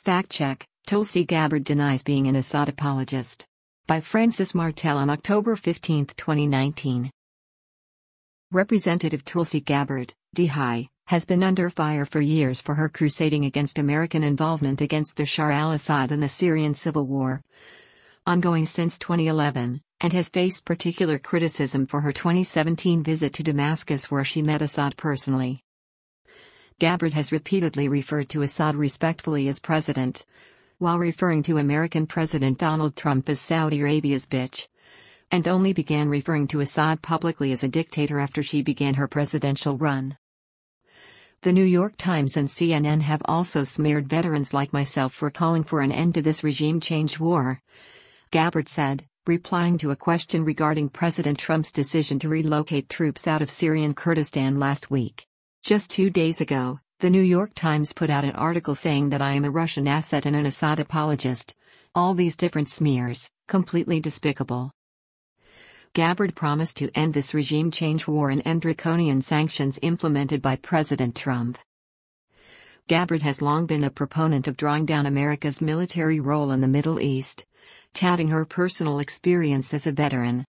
Fact check: Tulsi Gabbard denies being an Assad apologist. By Francis Martel on October 15, 2019. Representative Tulsi Gabbard, DHI, has been under fire for years for her crusading against American involvement against Bashar al-Assad in the Syrian civil war, ongoing since 2011, and has faced particular criticism for her 2017 visit to Damascus where she met Assad personally. Gabbard has repeatedly referred to Assad respectfully as president, while referring to American President Donald Trump as Saudi Arabia's bitch, and only began referring to Assad publicly as a dictator after she began her presidential run. The New York Times and CNN have also smeared veterans like myself for calling for an end to this regime change war, Gabbard said, replying to a question regarding President Trump's decision to relocate troops out of Syrian Kurdistan last week. Just 2 days ago, the New York Times put out an article saying that I am a Russian asset and an Assad apologist. All these different smears, completely despicable. Gabbard promised to end this regime change war and end draconian sanctions implemented by President Trump. Gabbard has long been a proponent of drawing down America's military role in the Middle East, touting her personal experience as a veteran.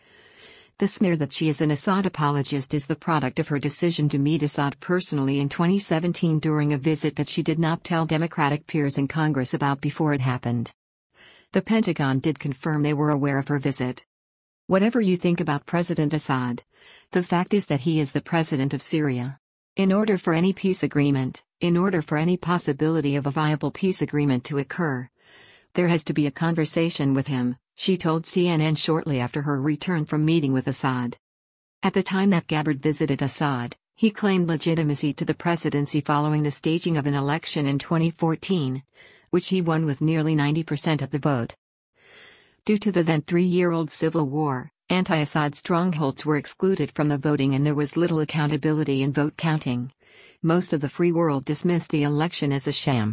The smear that she is an Assad apologist is the product of her decision to meet Assad personally in 2017 during a visit that she did not tell Democratic peers in Congress about before it happened. The Pentagon did confirm they were aware of her visit. Whatever you think about President Assad, the fact is that he is the president of Syria. In order for any peace agreement, in order for any possibility of a viable peace agreement to occur, there has to be a conversation with him, she told CNN shortly after her return from meeting with Assad. At the time that Gabbard visited Assad, he claimed legitimacy to the presidency following the staging of an election in 2014, which he won with nearly 90% of the vote. Due to the then 3-year-old civil war, anti-Assad strongholds were excluded from the voting and there was little accountability in vote counting. Most of the free world dismissed the election as a sham.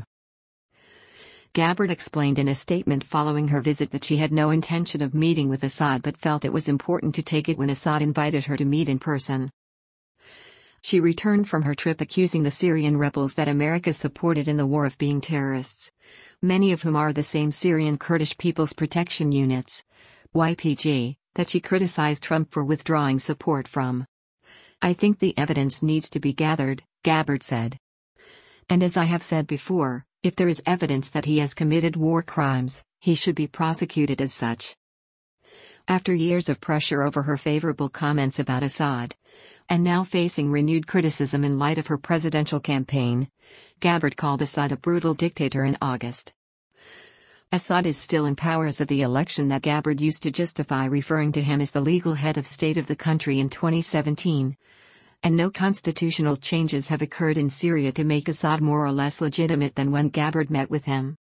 Gabbard explained in a statement following her visit that she had no intention of meeting with Assad but felt it was important to take it when Assad invited her to meet in person. She returned from her trip accusing the Syrian rebels that America supported in the war of being terrorists, many of whom are the same Syrian Kurdish People's Protection Units, YPG, that she criticized Trump for withdrawing support from. I think the evidence needs to be gathered, Gabbard said. And as I have said before, if there is evidence that he has committed war crimes, he should be prosecuted as such. After years of pressure over her favorable comments about Assad, and now facing renewed criticism in light of her presidential campaign, Gabbard called Assad a brutal dictator in August. Assad is still in power as of the election that Gabbard used to justify referring to him as the legal head of state of the country in 2017. And no constitutional changes have occurred in Syria to make Assad more or less legitimate than when Gabbard met with him.